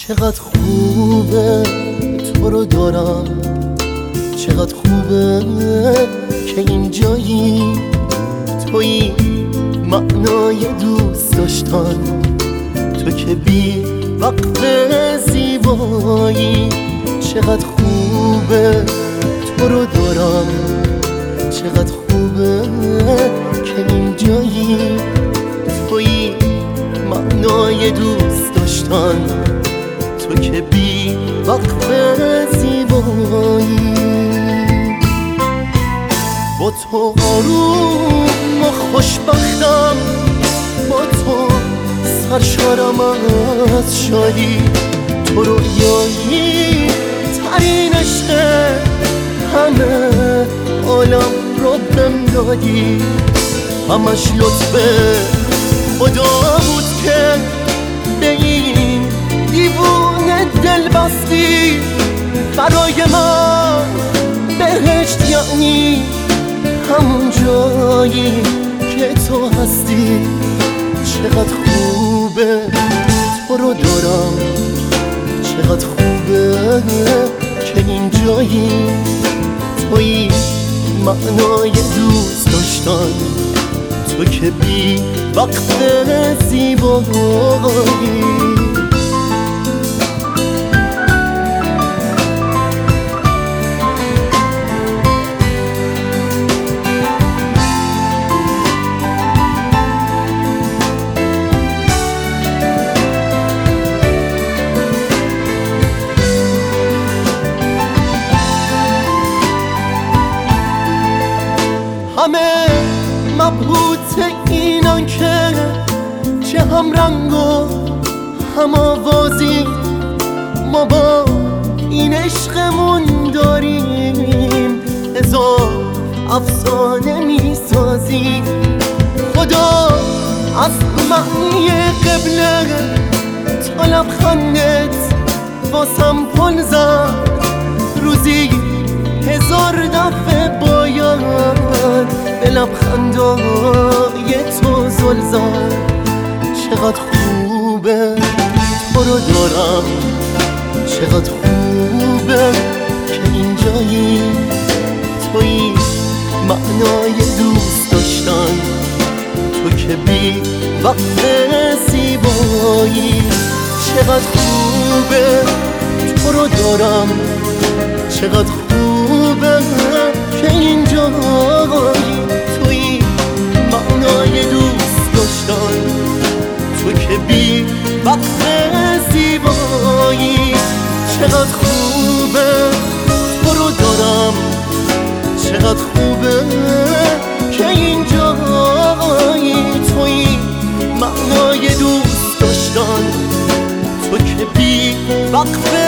چقدر خوبه تو رو دارم، چقدر خوبه که اینجایی، تویی معنای دوست داشتن، تو که بی وقت زیبایی. چقدر خوبه تو رو دارم، چقدر خوبه که اینجایی، تویی معنای دوست داشتن، تو که بی وقت زیبایی. با تو آروم و خوشبختم، با تو سرشارم از شادی، تو رویایی ترین عشق همه عالم رو بهم دادی. همش لطف خدا بود که به این دیوونه دل بستی. برای من بهشت یعنی همون جایی که تو هستی. چقدر خوبه تو رو دارم، چقدر خوبه که اینجایی، تویی معنای دوست داشتن، تو که بی وقت زیبایی. همه مبهوت اینان که چه هم رنگ و هم آوازی، ما با این عشقمون داریم هزار افسانه میسازی. خدا از معنی قبله تا لبخندت واسم پل زد، روزی هزار دفعه باید به لبخندای تو زل زد. چقدر خوبه تو رو دارم، چقدر خوبه که اینجایی، تویی معنای دوست داشتن، تو که بی وقت زیبایی. چقدر خوبه تو رو دارم، چقدر خوبه که اینجایی، تویی معنای دوست داشتن، تو که بی وقت زیبایی. چقدر خوبه تو رو دارم، چقدر خوبه که اینجایی، تویی معنای دوست داشتن، تو که بی وقت